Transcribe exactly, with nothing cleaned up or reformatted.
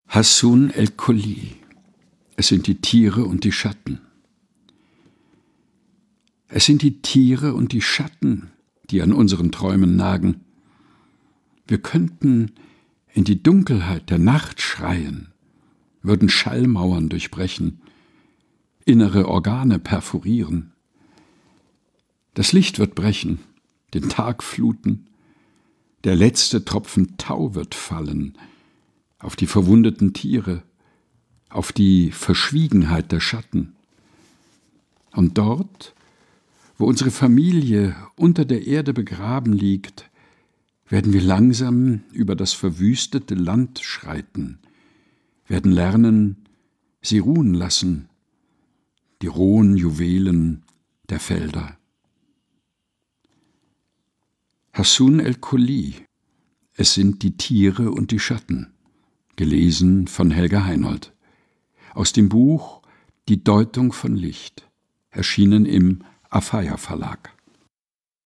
Hassun el-Kholi. Es sind die Tiere und die Schatten. Es sind die Tiere und die Schatten, die an unseren Träumen nagen. Wir könnten in die Dunkelheit der Nacht schreien, würden Schallmauern durchbrechen, innere Organe perforieren. Das Licht wird brechen, den Tag fluten, der letzte Tropfen Tau wird fallen auf die verwundeten Tiere, auf die Verschwiegenheit der Schatten. Und dort, wo unsere Familie unter der Erde begraben liegt, werden wir langsam über das verwüstete Land schreiten, werden lernen, sie ruhen lassen, die rohen Juwelen der Felder. Hassun el-Kholi. Es sind die Tiere und die Schatten. Gelesen von Helga Heinold. Aus dem Buch Die Deutung von Licht. Erschienen im Afeier Verlag.